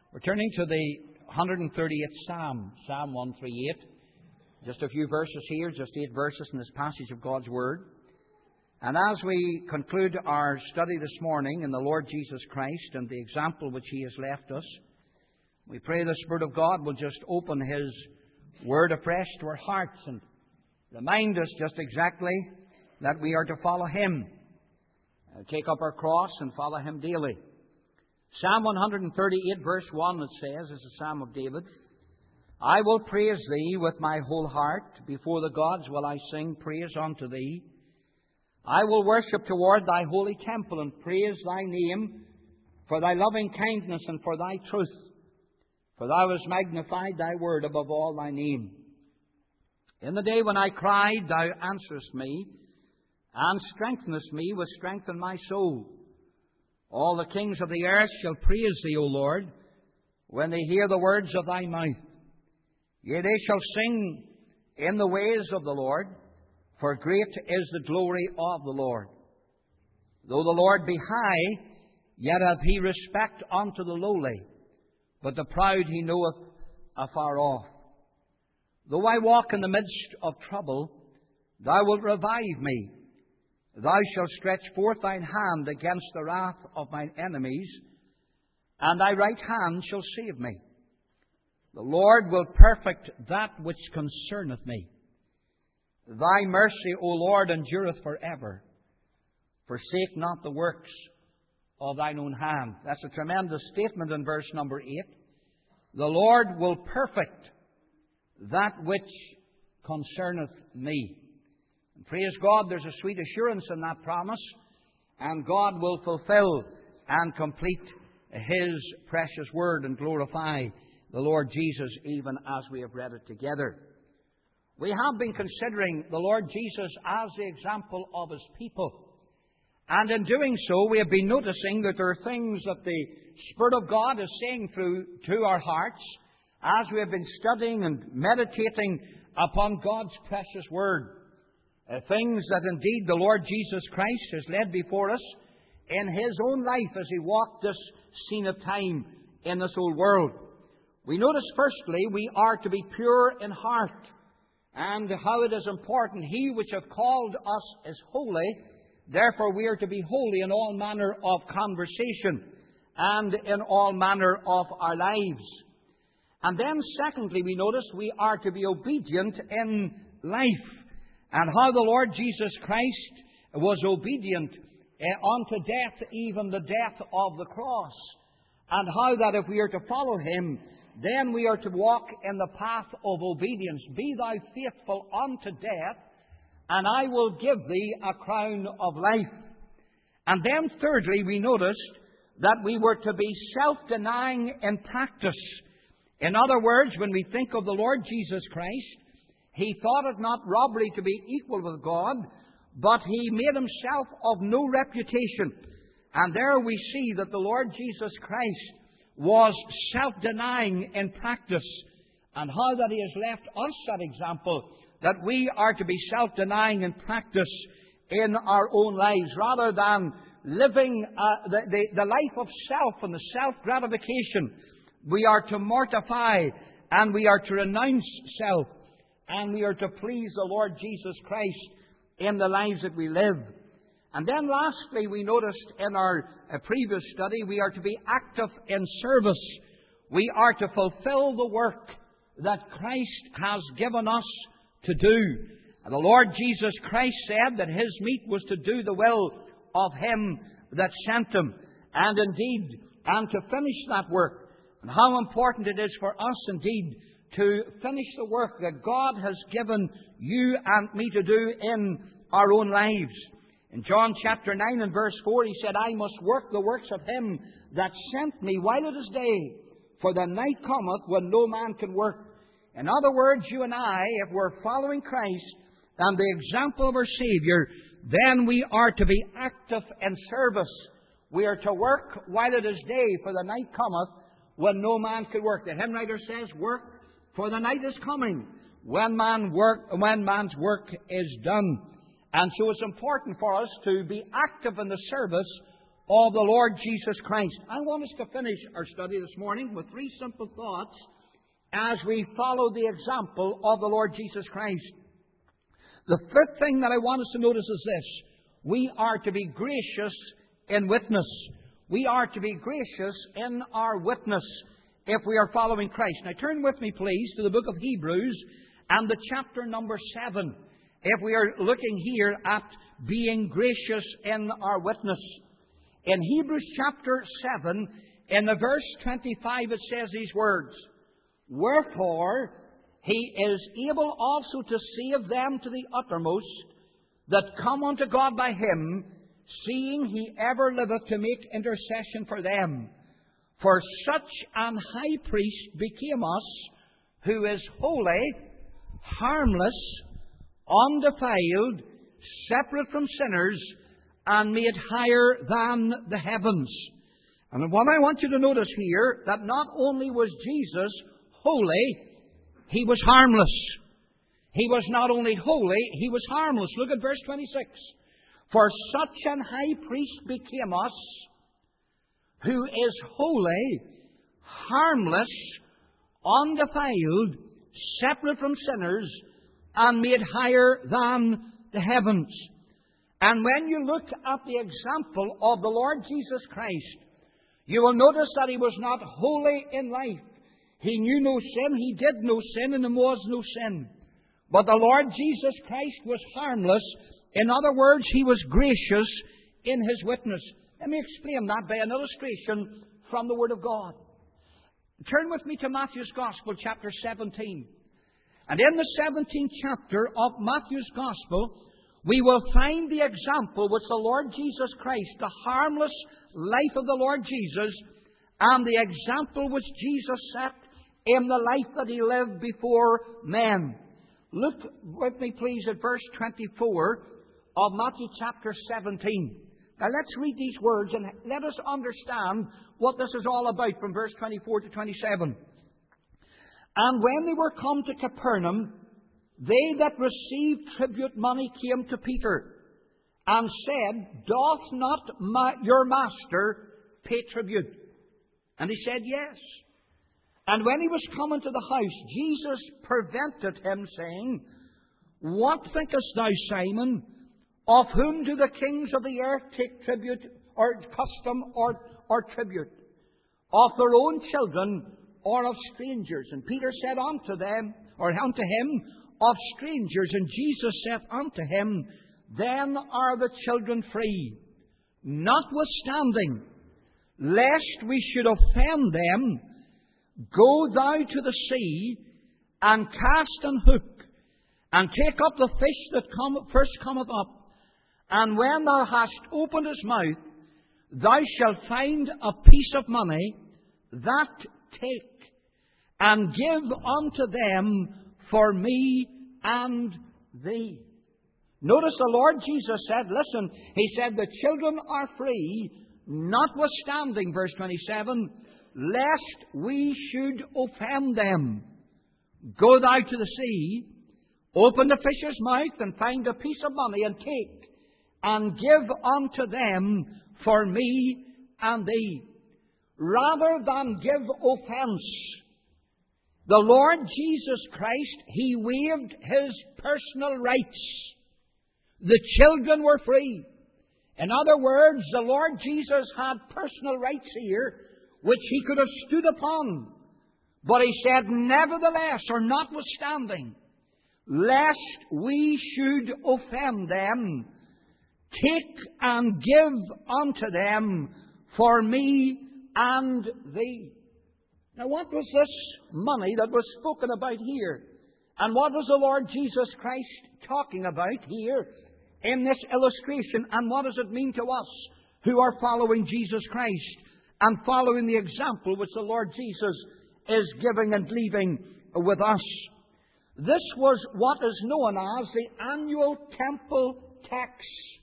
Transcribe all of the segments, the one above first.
We're turning to the 138th Psalm, Psalm 138. Just a few verses here, just 8 verses in this passage of God's Word. And as we conclude our study this morning in the Lord Jesus Christ and the example which He has left us, we pray the Spirit of God will just open His Word afresh to our hearts and remind us just exactly that we are to follow Him, take up our cross and follow Him daily. Psalm 138 verse 1, it says, is a Psalm of David. I will praise Thee with my whole heart. Before the gods will I sing praise unto Thee. I will worship toward Thy holy temple and praise Thy name for Thy loving kindness and for Thy truth. For Thou hast magnified Thy word above all Thy name. In the day when I cried, Thou answerest me, and strengthenest me with strength in my soul. All the kings of the earth shall praise Thee, O Lord, when they hear the words of Thy mouth. Yea, they shall sing in the ways of the Lord, for great is the glory of the Lord. Though the Lord be high, yet hath He respect unto the lowly, but the proud He knoweth afar off. Though I walk in the midst of trouble, Thou wilt revive me. Thou shalt stretch forth Thine hand against the wrath of mine enemies, and Thy right hand shall save me. The Lord will perfect that which concerneth me. Thy mercy, O Lord, endureth forever. Forsake not the works of Thine own hand. That's a tremendous statement in verse number 8. The Lord will perfect that which concerneth me. And praise God, there's a sweet assurance in that promise, and God will fulfill and complete His precious word and glorify the Lord Jesus even as we have read it together. We have been considering the Lord Jesus as the example of His people. And in doing so, we have been noticing that there are things that the Spirit of God is saying through to our hearts as we have been studying and meditating upon God's precious word. Things that indeed the Lord Jesus Christ has led before us in His own life as He walked this scene of time in this old world. We notice firstly we are to be pure in heart, and how it is important He which hath called us is holy, therefore we are to be holy in all manner of conversation and in all manner of our lives. And then secondly we notice we are to be obedient in life, and how the Lord Jesus Christ was obedient unto death, even the death of the cross. And how that if we are to follow Him, then we are to walk in the path of obedience. Be thou faithful unto death, and I will give thee a crown of life. And then thirdly, we noticed that we were to be self-denying in practice. In other words, when we think of the Lord Jesus Christ, He thought it not robbery to be equal with God, but He made Himself of no reputation. And there we see that the Lord Jesus Christ was self-denying in practice, and how that He has left us that example, that we are to be self-denying in practice in our own lives, rather than living the life of self and the self-gratification. We are to mortify and we are to renounce self, and we are to please the Lord Jesus Christ in the lives that we live. And then lastly, we noticed in our previous study, we are to be active in service. We are to fulfill the work that Christ has given us to do. And the Lord Jesus Christ said that His meat was to do the will of Him that sent Him, and indeed, and to finish that work. And how important it is for us indeed to finish the work that God has given you and me to do in our own lives. In John chapter 9 and verse 4, He said, I must work the works of Him that sent me while it is day, for the night cometh when no man can work. In other words, you and I, if we're following Christ and the example of our Savior, then we are to be active in service. We are to work while it is day, for the night cometh when no man can work. The hymn writer says, work, for the night is coming when man's work is done. And so it's important for us to be active in the service of the Lord Jesus Christ. I want us to finish our study this morning with three simple thoughts as we follow the example of the Lord Jesus Christ. The fifth thing that I want us to notice is this: we are to be gracious in witness. We are to be gracious in our witness if we are following Christ. Now turn with me, please, to the book of Hebrews and the chapter number 7. If we are looking here at being gracious in our witness. In Hebrews chapter 7, in the verse 25, it says these words: "Wherefore He is able also to save them to the uttermost that come unto God by Him, seeing He ever liveth to make intercession for them. For such an high priest became us, who is holy, harmless, undefiled, separate from sinners, and made higher than the heavens." And what I want you to notice here, that not only was Jesus holy, He was harmless. He was not only holy, He was harmless. Look at verse 26. "For such an high priest became us, who is holy, harmless, undefiled, separate from sinners, and made higher than the heavens." And when you look at the example of the Lord Jesus Christ, you will notice that He was not holy in life. He knew no sin, He did no sin, and there was no sin. But the Lord Jesus Christ was harmless. In other words, He was gracious in His witness. Let me explain that by an illustration from the Word of God. Turn with me to Matthew's Gospel, chapter 17. And in the 17th chapter of Matthew's Gospel, we will find the example which the Lord Jesus Christ, the harmless life of the Lord Jesus, and the example which Jesus set in the life that He lived before men. Look with me, please, at verse 24 of Matthew chapter 17. Now let's read these words and let us understand what this is all about from verse 24 to 27. "And when they were come to Capernaum, they that received tribute money came to Peter, and said, Doth not your master pay tribute? And he said, Yes. And when he was come into the house, Jesus prevented him, saying, What thinkest thou, Simon? Of whom do the kings of the earth take tribute, or custom, or tribute? Of their own children, or of strangers? And Peter said unto them, or unto him, Of strangers. And Jesus said unto him, Then are the children free. Notwithstanding, lest we should offend them, go thou to the sea, and cast an hook, and take up the fish that first cometh up. And when thou hast opened his mouth, thou shalt find a piece of money. That take, and give unto them for me and thee. Notice the Lord Jesus said, listen, He said, the children are free, notwithstanding, verse 27, lest we should offend them. Go thou to the sea, open the fish's mouth, and find a piece of money, and take, and give unto them for me and thee. Rather than give offense, the Lord Jesus Christ, He waived His personal rights. The children were free. In other words, the Lord Jesus had personal rights here, which He could have stood upon. But He said, nevertheless, or notwithstanding, lest we should offend them, take and give unto them for me and thee. Now, what was this money that was spoken about here? And what was the Lord Jesus Christ talking about here in this illustration? And what does it mean to us who are following Jesus Christ and following the example which the Lord Jesus is giving and leaving with us? This was what is known as the annual temple tax.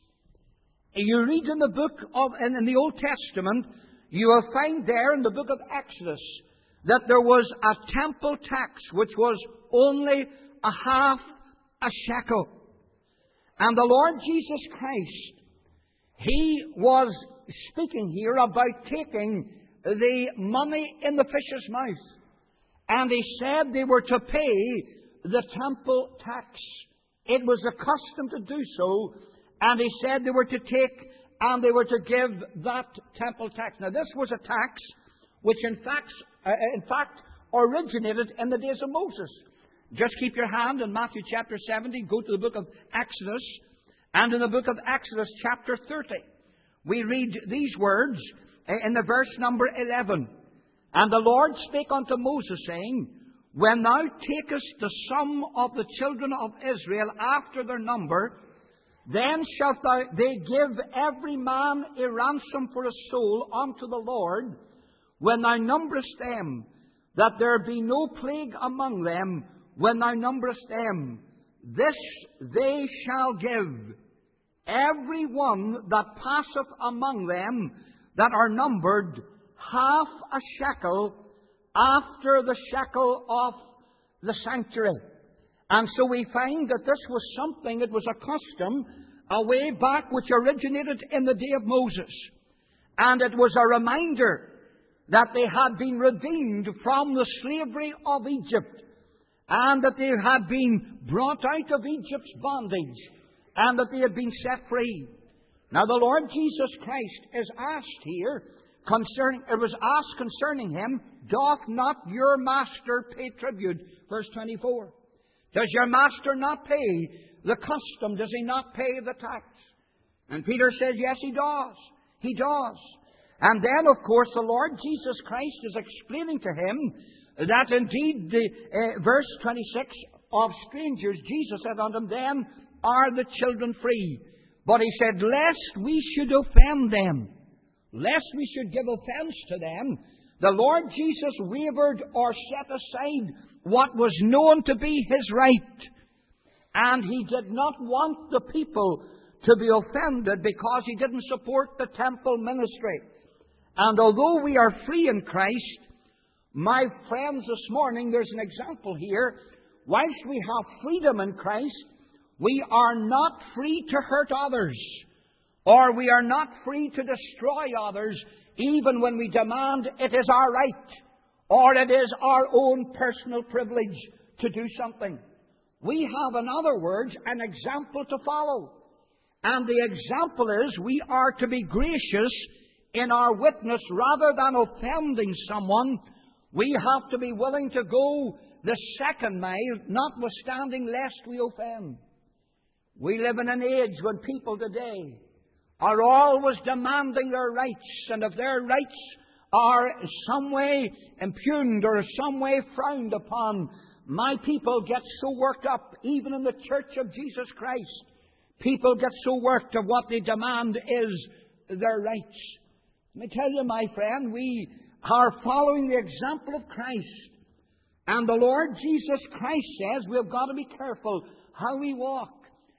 You read in the book of, in the Old Testament, you will find there in the book of Exodus that there was a temple tax which was only a half a shekel. And the Lord Jesus Christ, He was speaking here about taking the money in the fish's mouth. And he said they were to pay the temple tax. It was a custom to do so. And he said they were to take and they were to give that temple tax. Now this was a tax which in fact originated in the days of Moses. Just keep your hand in Matthew chapter 17. Go to the book of Exodus. And in the book of Exodus chapter 30, we read these words in the verse number 11. And the Lord spake unto Moses, saying, When thou takest the sum of the children of Israel after their number, then shalt they give every man a ransom for a soul unto the Lord, when thou numberest them, that there be no plague among them, when thou numberest them. This they shall give, every one that passeth among them that are numbered, half a shekel after the shekel of the sanctuary. And so we find that this was something, it was a custom, a way back which originated in the day of Moses. And it was a reminder that they had been redeemed from the slavery of Egypt, and that they had been brought out of Egypt's bondage, and that they had been set free. Now the Lord Jesus Christ is asked here, it was asked concerning him, Doth not your master pay tribute? Verse 24. Does your master not pay the custom? Does he not pay the tax? And Peter says, yes, he does. He does. And then, of course, the Lord Jesus Christ is explaining to him that indeed, verse 26, of strangers, Jesus said unto them, then are the children free. But he said, lest we should offend them, lest we should give offense to them, the Lord Jesus wavered or set aside what was known to be his right. And he did not want the people to be offended because he didn't support the temple ministry. And although we are free in Christ, my friends, this morning there's an example here. Whilst we have freedom in Christ, we are not free to hurt others, or we are not free to destroy others, even when we demand it is our right, or it is our own personal privilege to do something. We have, in other words, an example to follow. And the example is we are to be gracious in our witness rather than offending someone. We have to be willing to go the second mile, notwithstanding lest we offend. We live in an age when people today are always demanding their rights, and if their rights are some way impugned or some way frowned upon, my people get so worked up, even in the Church of Jesus Christ. People get so worked of what they demand is their rights. Let me tell you, my friend, we are following the example of Christ. And the Lord Jesus Christ says we've got to be careful how we walk,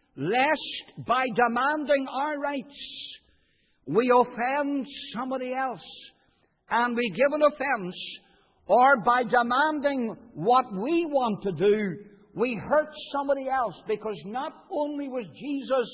lest by demanding our rights we offend somebody else and we give an offense, or by demanding what we want to do, we hurt somebody else. Because not only was Jesus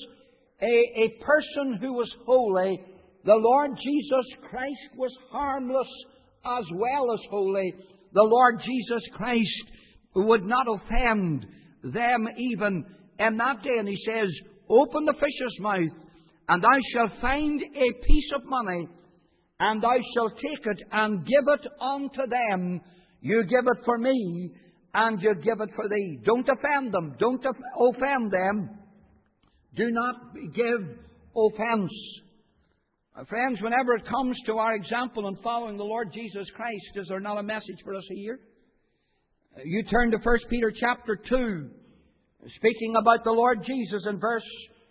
a person who was holy, the Lord Jesus Christ was harmless as well as holy. The Lord Jesus Christ would not offend them even in that day. And he says, open the fish's mouth, and thou shalt find a piece of money, and thou shalt take it and give it unto them. You give it for me, and you give it for thee. Don't offend them. Don't offend them. Do not give offense. Friends, whenever it comes to our example in following the Lord Jesus Christ, is there not a message for us here? You turn to 1 Peter chapter 2, speaking about the Lord Jesus in verse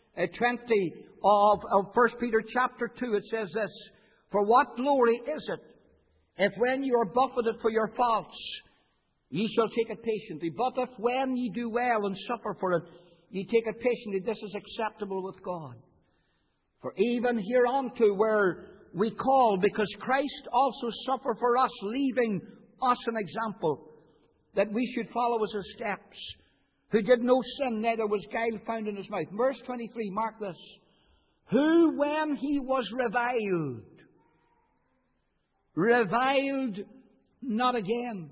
20 of 1 Peter chapter 2, it says this, for what glory is it, if when you are buffeted for your faults, ye shall take it patiently. But if when ye do well and suffer for it, ye take it patiently, this is acceptable with God. For even hereunto where we call, because Christ also suffered for us, leaving us an example, that we should follow his steps, who did no sin, neither was guile found in his mouth. Verse 23, mark this. who when he was reviled not again.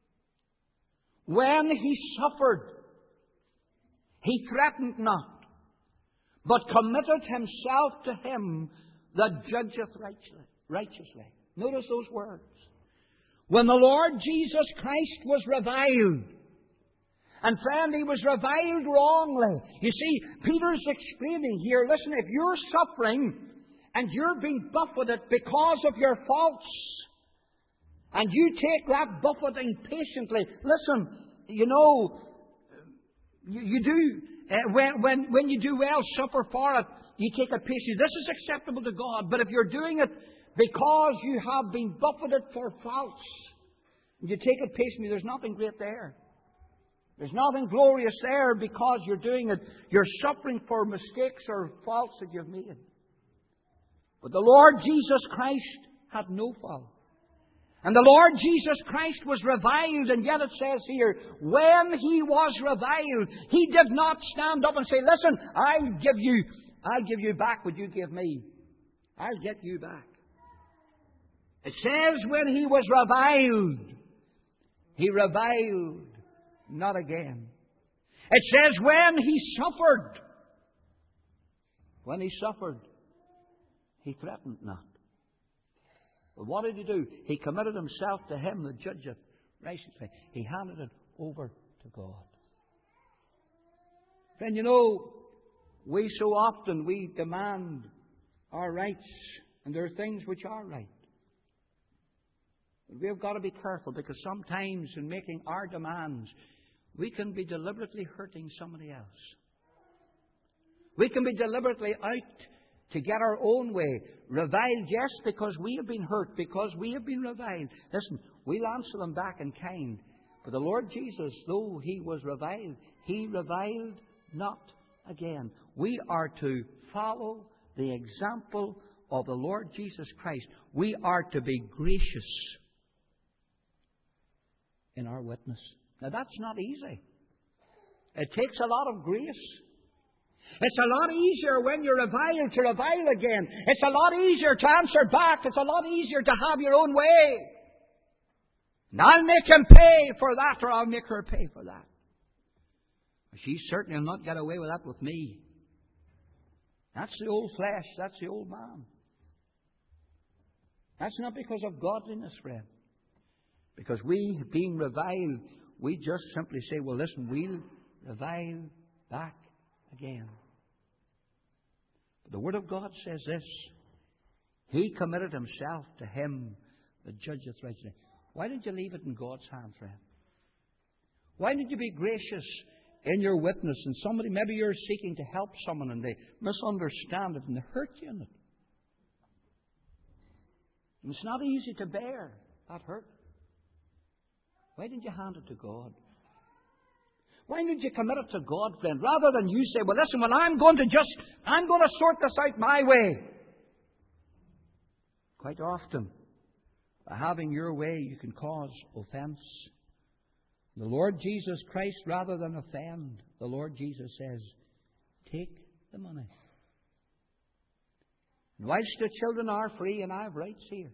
When he suffered, he threatened not, but committed himself to him that judgeth righteously. Notice those words. When the Lord Jesus Christ was reviled, and friend, he was reviled wrongly. You see, Peter's explaining here, listen, if you're suffering and you're being buffeted because of your faults, and you take that buffeting patiently, listen, you know, you do, when you do well, suffer for it, you take it patiently. This is acceptable to God. But if you're doing it because you have been buffeted for faults, and you take it patiently, there's nothing great there. There's nothing glorious there because you're doing it. You're suffering for mistakes or faults that you've made. But the Lord Jesus Christ had no fault. And the Lord Jesus Christ was reviled, and yet it says here, when he was reviled, he did not stand up and say, listen, I'll give you back what you give me. I'll get you back. It says when he was reviled, he reviled not again. It says when he suffered, he threatened not. But what did he do? He committed himself to him that judgeth righteously. He handed it over to God. Friend, you know, we so often, we demand our rights, and there are things which are right. But we've got to be careful, because sometimes in making our demands, we can be deliberately hurting somebody else. We can be deliberately out to get our own way. Reviled, yes, because we have been hurt, because we have been reviled. Listen, we'll answer them back in kind. But the Lord Jesus, though he was reviled, he reviled not again. We are to follow the example of the Lord Jesus Christ. We are to be gracious in our witness. Now, that's not easy. It takes a lot of grace. It's a lot easier when you're reviled to revile again. It's a lot easier to answer back. It's a lot easier to have your own way. And I'll make him pay for that, or I'll make her pay for that. She certainly will not get away with that with me. That's the old flesh. That's the old man. That's not because of godliness, friend. Because we, being reviled, we just simply say, well, listen, we'll revile back again. But the Word of God says this: he committed himself to him that judgeth righteously. Why did you leave it in God's hand, friend? Why did you be gracious in your witness, and somebody, maybe you're seeking to help someone and they misunderstand it and they hurt you in it? And it's not easy to bear that hurt. Why didn't you hand it to God? Why didn't you commit it to God, friend? Rather than you say, well, listen, well, I'm going to sort this out my way. Quite often, by having your way, you can cause offense. The Lord Jesus Christ, rather than offend, the Lord Jesus says, take the money. And whilst the children are free, and I have rights here,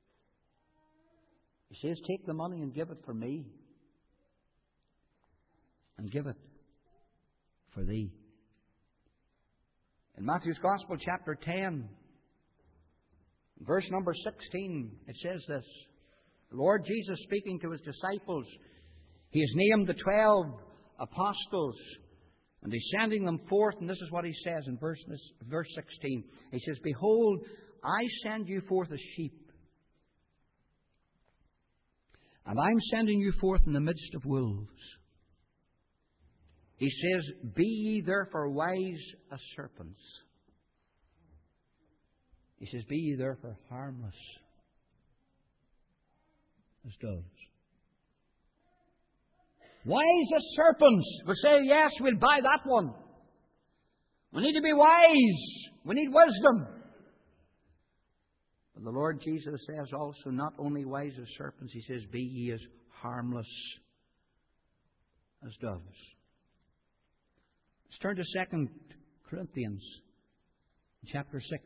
he says, take the money and give it for me. And give it for thee. In Matthew's Gospel, chapter 10, verse number 16, it says this. The Lord Jesus, speaking to his disciples, he has named the 12 apostles, and he's sending them forth, and this is what he says in verse 16. He says, behold, I send you forth as sheep, and I'm sending you forth in the midst of wolves. He says, be ye therefore wise as serpents. He says, be ye therefore harmless as doves. Wise as serpents. We say, yes, we'll buy that one. We need to be wise. We need wisdom. But the Lord Jesus says also, not only wise as serpents, he says, be ye as harmless as doves. Let's turn to 2 Corinthians chapter 6.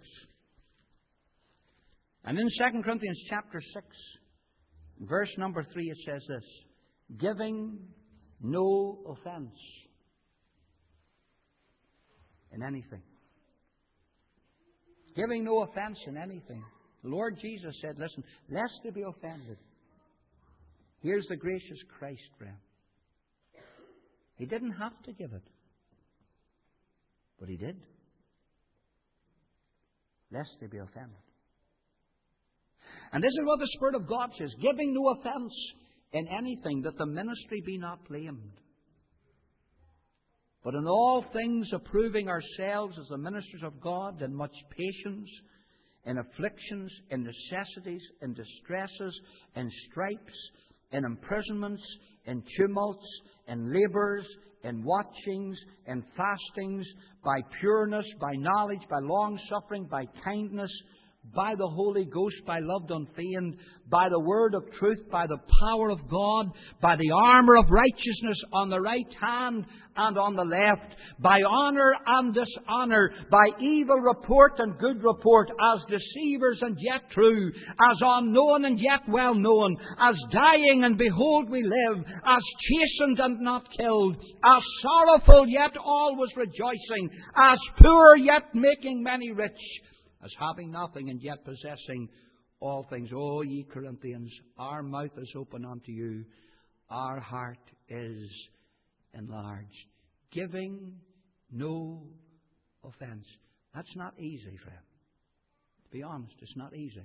And in 2 Corinthians chapter 6, verse number 3, it says this: giving no offense in anything. Giving no offense in anything. The Lord Jesus said, listen, lest they be offended. Here's the gracious Christ, friend. He didn't have to give it, but He did. Lest they be offended. And this is what the Spirit of God says: giving no offense in anything, that the ministry be not blamed, but in all things approving ourselves as the ministers of God, in much patience, in afflictions, in necessities, in distresses, in stripes, in imprisonments, in tumults, in labours, in watchings, in fastings, by pureness, by knowledge, by long-suffering, by kindness, by the Holy Ghost, by love unfeigned, by the word of truth, by the power of God, by the armour of righteousness on the right hand and on the left, by honour and dishonour, by evil report and good report, as deceivers and yet true, as unknown and yet well known, as dying and behold we live, as chastened and not killed, as sorrowful yet always rejoicing, as poor yet making many rich, as having nothing and yet possessing all things. O ye Corinthians, our mouth is open unto you, our heart is enlarged. Giving no offence. That's not easy, friend. To be honest, it's not easy.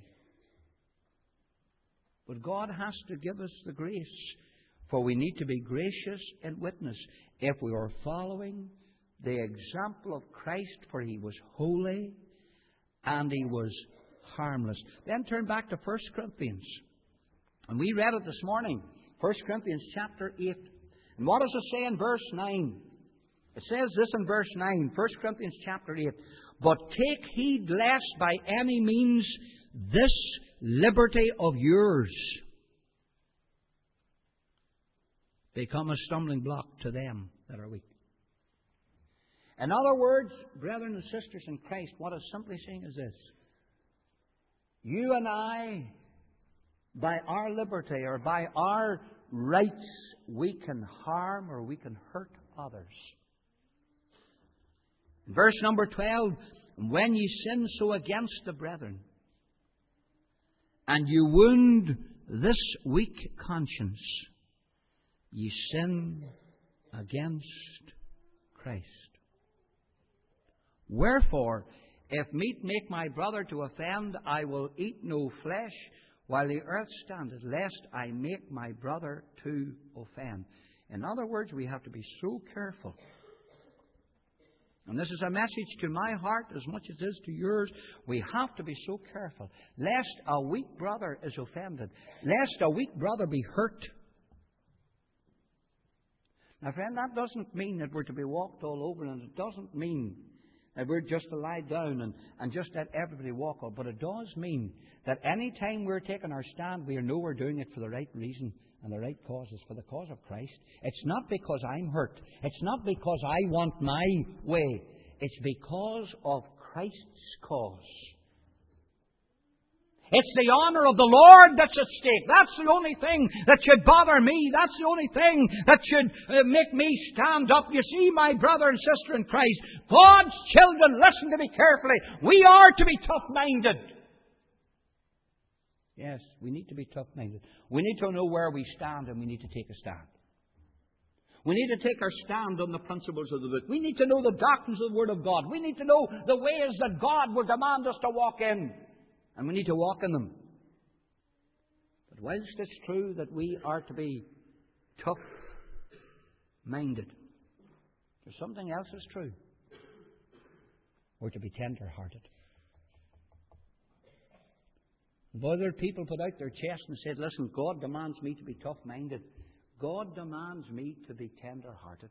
But God has to give us the grace, for we need to be gracious in witness. If we are following the example of Christ, for He was holy and He was harmless. Then turn back to 1 Corinthians. And we read it this morning. 1 Corinthians chapter 8. And what does it say in verse 9? It says this in verse 9. 1 Corinthians chapter 8. But take heed lest by any means this liberty of yours become a stumbling block to them that are weak. In other words, brethren and sisters in Christ, what it's simply saying is this: you and I, by our liberty or by our rights, we can harm or we can hurt others. In verse number 12, when ye sin so against the brethren, and you wound this weak conscience, ye sin against Christ. Wherefore, if meat make my brother to offend, I will eat no flesh while the earth standeth, lest I make my brother to offend. In other words, we have to be so careful. And this is a message to my heart as much as it is to yours. We have to be so careful, lest a weak brother is offended, lest a weak brother be hurt. Now, friend, that doesn't mean that we're to be walked all over, and it doesn't mean that we're just to lie down and just let everybody walk up. But it does mean that any time we're taking our stand, we know we're doing it for the right reason and the right causes, for the cause of Christ. It's not because I'm hurt. It's not because I want my way. It's because of Christ's cause. It's the honour of the Lord that's at stake. That's the only thing that should bother me. That's the only thing that should make me stand up. You see, my brother and sister in Christ, God's children, listen to me carefully. We are to be tough-minded. Yes, we need to be tough-minded. We need to know where we stand, and we need to take a stand. We need to take our stand on the principles of the book. We need to know the doctrines of the Word of God. We need to know the ways that God will demand us to walk in. And we need to walk in them. But whilst it's true that we are to be tough-minded, there's something else that's true. We're to be tender-hearted. Other people put out their chest and said, listen, God demands me to be tough-minded. God demands me to be tender-hearted.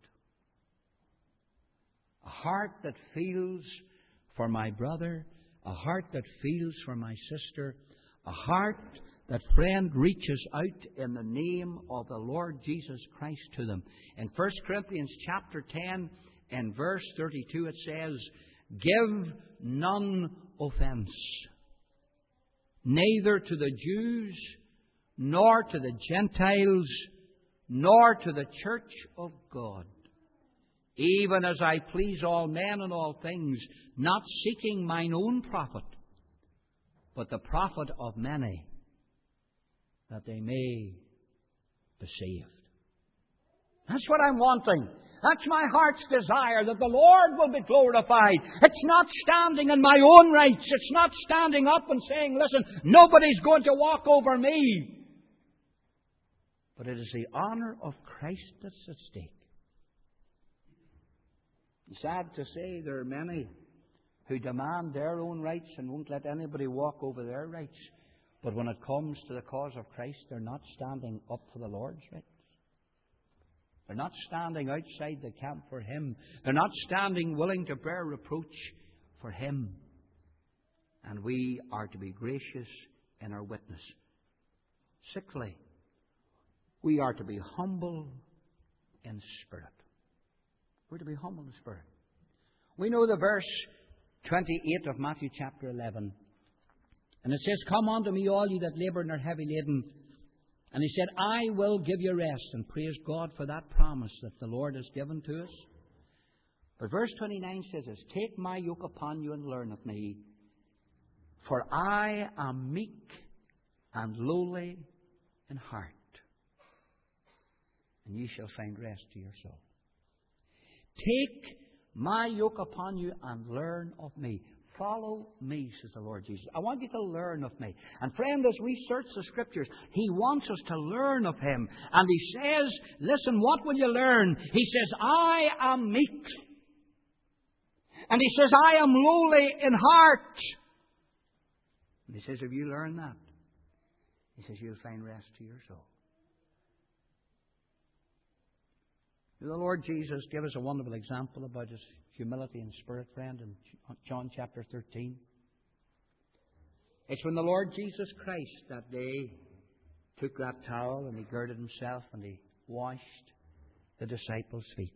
A heart that feels for my brother, a heart that feels for my sister, a heart that, friend, reaches out in the name of the Lord Jesus Christ to them. In 1 Corinthians chapter 10 and verse 32 it says, Give none offence, neither to the Jews, nor to the Gentiles, nor to the church of God, even as I please all men in all things, not seeking mine own profit, but the profit of many, that they may be saved. That's what I'm wanting. That's my heart's desire, that the Lord will be glorified. It's not standing in my own rights. It's not standing up and saying, listen, nobody's going to walk over me. But it is the honour of Christ that's at stake. It's sad to say there are many who demand their own rights and won't let anybody walk over their rights. But when it comes to the cause of Christ, they're not standing up for the Lord's rights. They're not standing outside the camp for Him. They're not standing willing to bear reproach for Him. And we are to be gracious in our witness. Sixthly, we are to be humble in spirit. We're to be humble in spirit. We know the verse 28 of Matthew chapter 11. And it says, Come unto me, all you that labour and are heavy laden. And He said, I will give you rest. And praise God for that promise that the Lord has given to us. But verse 29 says this, Take my yoke upon you and learn of me, for I am meek and lowly in heart, and ye shall find rest to your soul. Take my yoke upon you and learn of me. Follow me, says the Lord Jesus. I want you to learn of me. And friend, as we search the Scriptures, He wants us to learn of Him. And He says, listen, what will you learn? He says, I am meek. And He says, I am lowly in heart. And He says, if you learn that, He says, you'll find rest to your soul. The Lord Jesus gave us a wonderful example about His humility and spirit, friend, in John chapter 13. It's when the Lord Jesus Christ that day took that towel and He girded Himself and He washed the disciples' feet.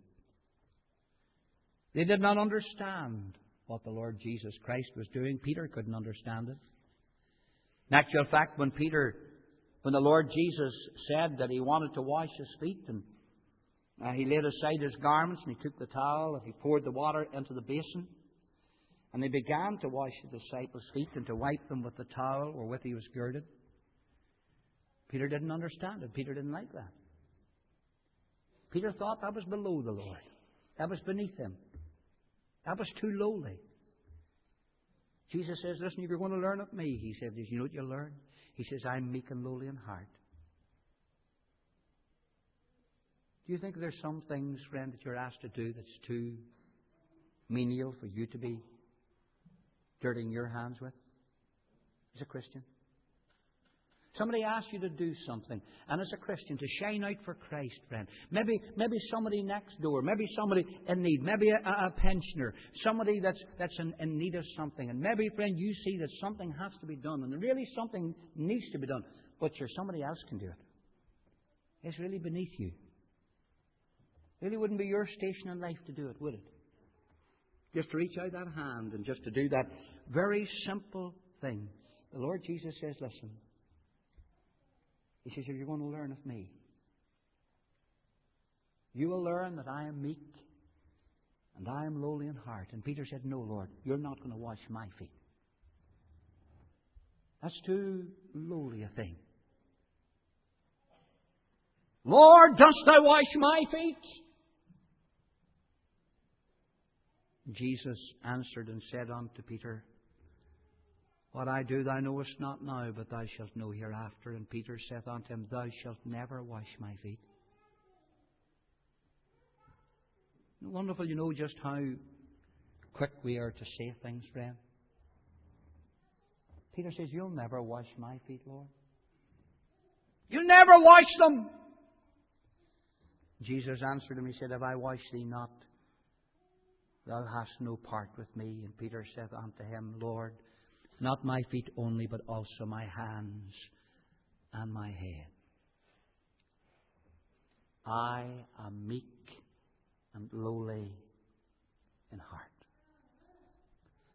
They did not understand what the Lord Jesus Christ was doing. Peter couldn't understand it. In actual fact, when the Lord Jesus said that He wanted to wash His feet, and He laid aside His garments and He took the towel and He poured the water into the basin. And He began to wash the disciples' feet and to wipe them with the towel wherewith He was girded. Peter didn't understand it. Peter didn't like that. Peter thought that was below the Lord. That was beneath Him. That was too lowly. Jesus says, listen, if you're going to learn of me, He said, you know what you'll learn? He says, I'm meek and lowly in heart. Do you think there's some things, friend, that you're asked to do that's too menial for you to be dirtying your hands with as a Christian? Somebody asks you to do something, and as a Christian, to shine out for Christ, friend. Maybe somebody next door, maybe somebody in need, maybe a pensioner, somebody that's in need of something. And maybe, friend, you see that something has to be done, and really something needs to be done, but somebody else can do it. It's really beneath you. It really wouldn't be your station in life to do it, would it? Just to reach out that hand and just to do that very simple thing. The Lord Jesus says, listen. He says, if you're going to learn of me, you will learn that I am meek and I am lowly in heart. And Peter said, no, Lord, you're not going to wash my feet. That's too lowly a thing. Lord, dost thou wash my feet? Jesus answered and said unto Peter, What I do thou knowest not now, but thou shalt know hereafter. And Peter saith unto him, Thou shalt never wash my feet. Isn't it wonderful, just how quick we are to say things, friend? Peter says, You'll never wash my feet, Lord. You'll never wash them. Jesus answered him, He said, If I wash thee not, thou hast no part with me. And Peter said unto him, Lord, not my feet only, but also my hands and my head. I am meek and lowly in heart.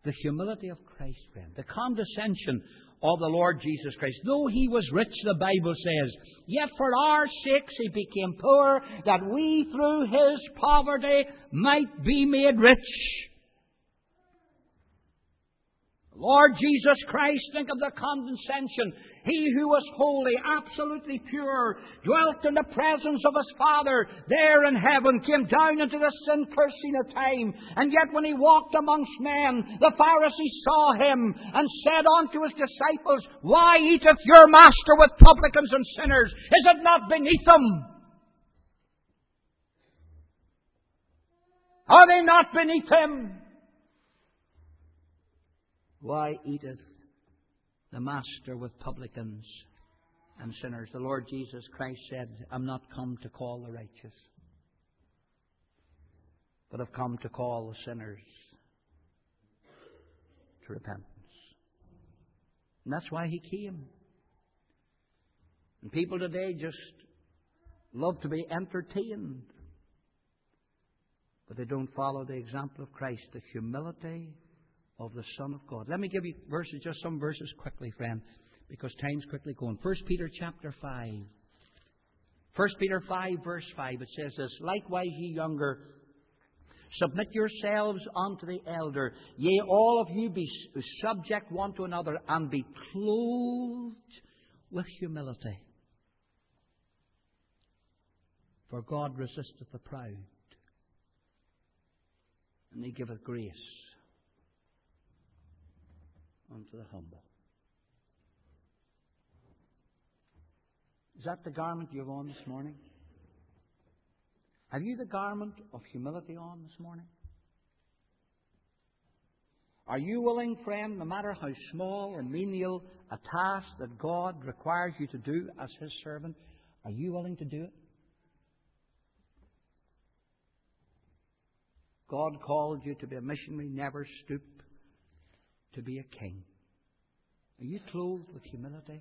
The humility of Christ, friend. The condescension of the Lord Jesus Christ. Though He was rich, the Bible says, yet for our sakes He became poor, that we through His poverty might be made rich. Lord Jesus Christ, think of the condescension. He who was holy, absolutely pure, dwelt in the presence of His Father there in heaven, came down into the sin cursing of time. And yet when He walked amongst men, the Pharisees saw Him and said unto His disciples, why eateth your Master with publicans and sinners? Is it not beneath them? Are they not beneath Him? Why eateth the Master with publicans and sinners? The Lord Jesus Christ said, I'm not come to call the righteous, but I've come to call the sinners to repentance. And that's why He came. And people today just love to be entertained, but they don't follow the example of Christ, the humility of the Son of God. Let me give you verses, just some verses quickly, friend, because time's quickly going. 1 Peter chapter 5. 1 Peter 5, verse 5, it says this, likewise ye younger, submit yourselves unto the elder. Yea, all of you be subject one to another, and be clothed with humility. For God resisteth the proud, and He giveth grace unto the humble. Is that the garment you have on this morning? Have you the garment of humility on this morning? Are you willing, friend, no matter how small or menial a task that God requires you to do as His servant, are you willing to do it? God called you to be a missionary, never stoop to be a king. Are you clothed with humility?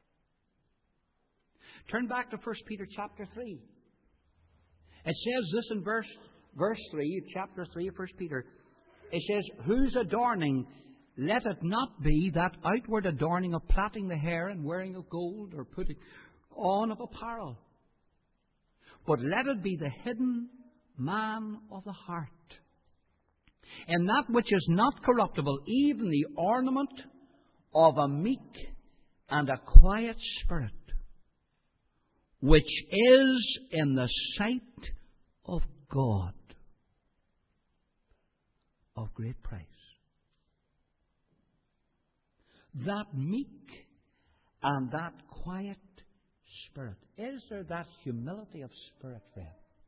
Turn back to 1 Peter chapter 3. It says this in verse 3, chapter 3 of 1 Peter. It says, whose adorning, let it not be that outward adorning of plaiting the hair and wearing of gold or putting on of apparel, but let it be the hidden man of the heart, and that which is not corruptible, even the ornament of a meek and a quiet spirit, which is in the sight of God of great price. That meek and that quiet spirit. Is there that humility of spirit, friend?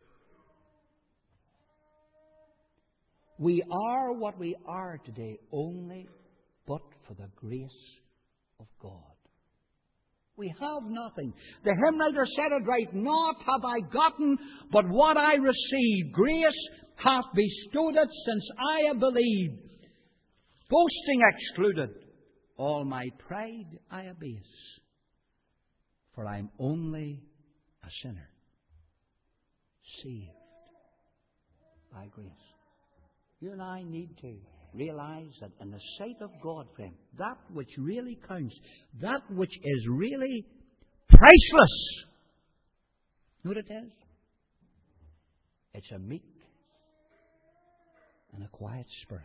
We are what we are today only but for the grace of God. We have nothing. The hymn writer said it right. Naught have I gotten but what I received. Grace hath bestowed it since I have believed. Boasting excluded. All my pride I abase. For I am only a sinner, saved by grace. You and I need to realize that in the sight of God, friend, that which really counts, that which is really priceless, you know what it is? It's a meek and a quiet spirit.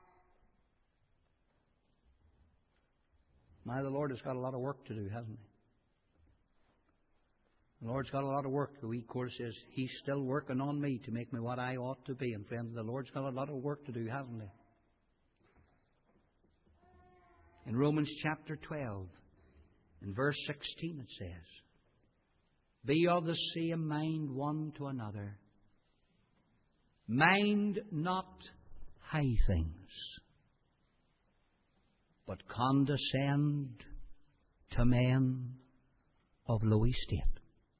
Now, the Lord has got a lot of work to do, hasn't He? The Lord's got a lot of work. The wee chorus says, He's still working on me to make me what I ought to be. And friends, the Lord's got a lot of work to do, hasn't He? In Romans chapter 12, in verse 16 it says, be of the same mind one to another. Mind not high things, but condescend to men of low estate.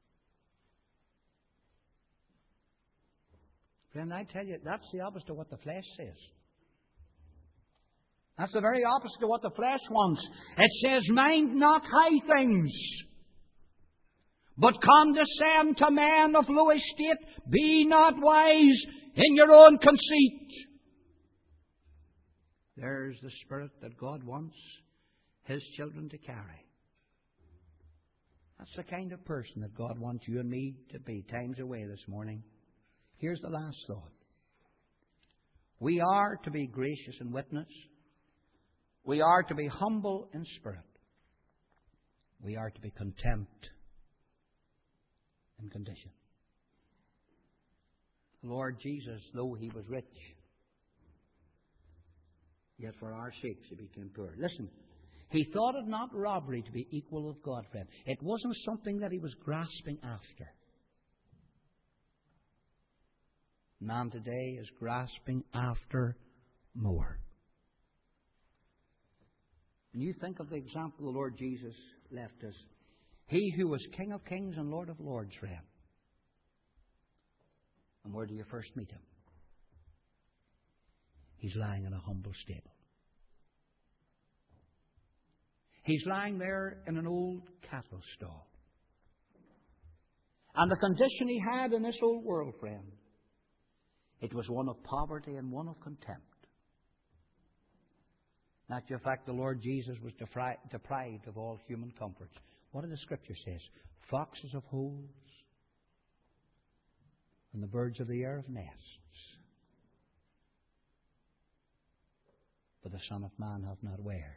Friend, I tell you, that's the opposite of what the flesh says. That's the very opposite of what the flesh wants. It says, mind not high things, but condescend to men of low estate. Be not wise in your own conceit. There's the spirit that God wants His children to carry. That's the kind of person that God wants you and me to be. Time's away this morning. Here's the last thought. We are to be gracious in witness. We are to be humble in spirit. We are to be content in condition. The Lord Jesus, though He was rich, yet for our sakes He became poor. Listen, He thought it not robbery to be equal with God, friend. It wasn't something that He was grasping after. Man today is grasping after more. And you think of the example the Lord Jesus left us. He who was King of kings and Lord of lords, friend. And where do you first meet Him? He's lying in a humble stable. He's lying there in an old cattle stall. And the condition He had in this old world, friend, it was one of poverty and one of contempt. Matter of fact, the Lord Jesus was deprived of all human comforts. What did the Scripture say? Foxes have holes, and the birds of the air have nests. But the Son of Man hath not where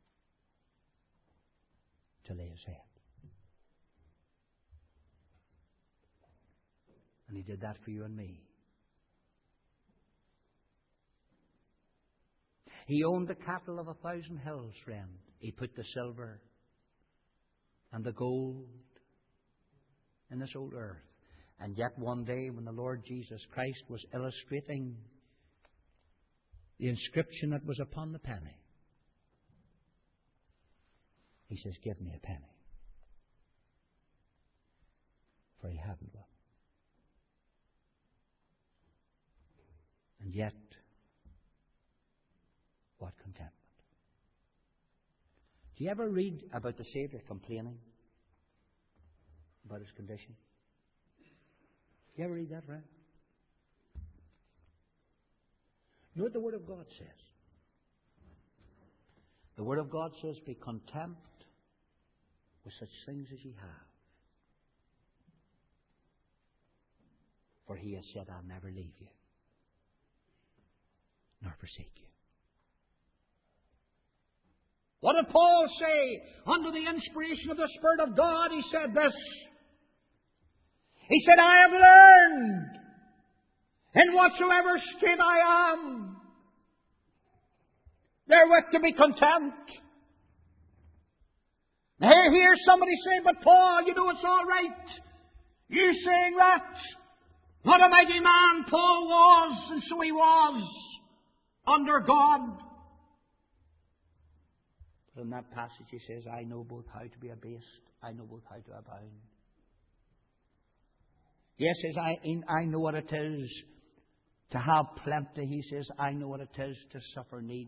to lay His head. And He did that for you and me. He owned the cattle of 1,000 hills, friend. He put the silver and the gold in this old earth. And yet one day when the Lord Jesus Christ was illustrating the inscription that was upon the penny, He says, give me a penny. For He hadn't one. And yet, what contentment. Do you ever read about the Saviour complaining about His condition? Do you ever read that, friend? You know what the Word of God says? The Word of God says, be content with such things as ye have. For He has said, I'll never leave you, nor forsake you. What did Paul say? Under the inspiration of the Spirit of God, he said this. He said, I have learned in whatsoever state I am therewith to be content. Now hear somebody say, but Paul, you know it's all right. You saying that. What a mighty man Paul was, and so he was under God. In that passage he says, I know both how to be abased, I know both how to abound. Yes, he says, I know what it is to have plenty. He says, I know what it is to suffer need.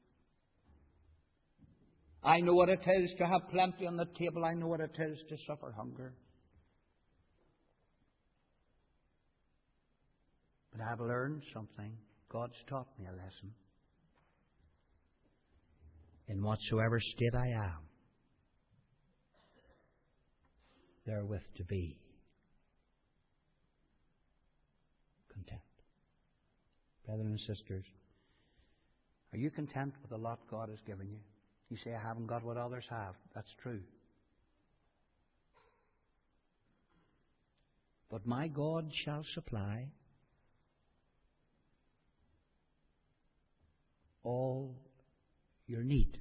I know what it is to have plenty on the table. I know what it is to suffer hunger. But I've learned something. God's taught me a lesson. In whatsoever state I am, therewith to be content. Brothers and sisters, are you content with the lot God has given you? You say, I haven't got what others have. That's true. But my God shall supply all your need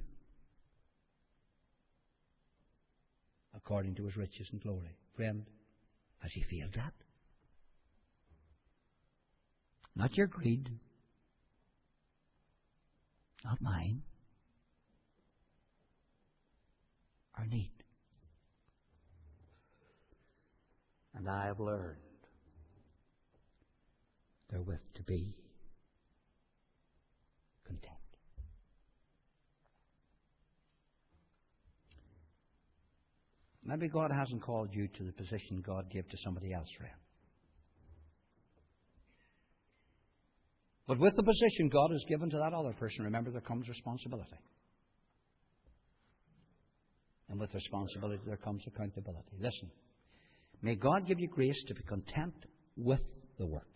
according to His riches and glory. Friend, has He failed that? Not your greed. Not mine. Our need. And I have learned therewith to be content. Maybe God hasn't called you to the position God gave to somebody else, friend. But with the position God has given to that other person, remember, there comes responsibility. And with responsibility, there comes accountability. Listen, may God give you grace to be content with the work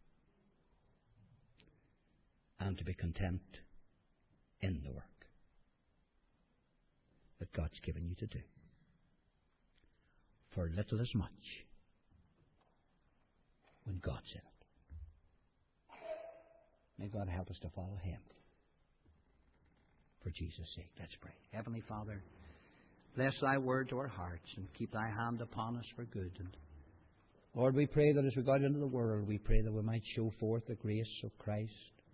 and to be content in the work that God's given you to do. For little is much when God's in it. May God help us to follow Him for Jesus' sake. Let's pray. Heavenly Father, bless Thy word to our hearts and keep Thy hand upon us for good. And Lord, we pray that as we go out into the world, we pray that we might show forth the grace of Christ.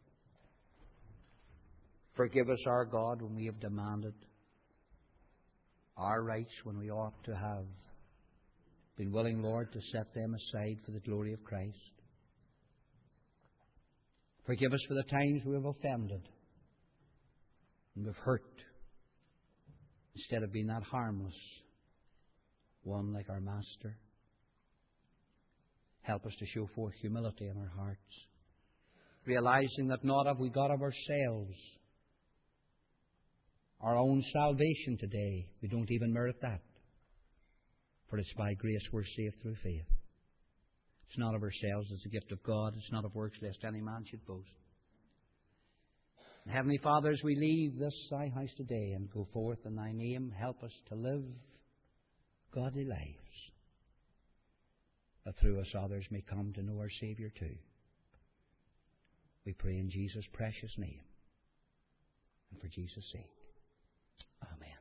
Forgive us, our God, when we have demanded our rights when we ought to have been willing, Lord, to set them aside for the glory of Christ. Forgive us for the times we have offended and we've hurt instead of being that harmless one like our Master. Help us to show forth humility in our hearts, realizing that not have we got of ourselves our own salvation today. We don't even merit that. For it's by grace we're saved through faith. It's not of ourselves, it's a gift of God. It's not of works, lest any man should boast. And Heavenly Father, as we leave this Thy house today and go forth in Thy name, help us to live godly lives, that through us others may come to know our Saviour too. We pray in Jesus' precious name and for Jesus' sake. Amen.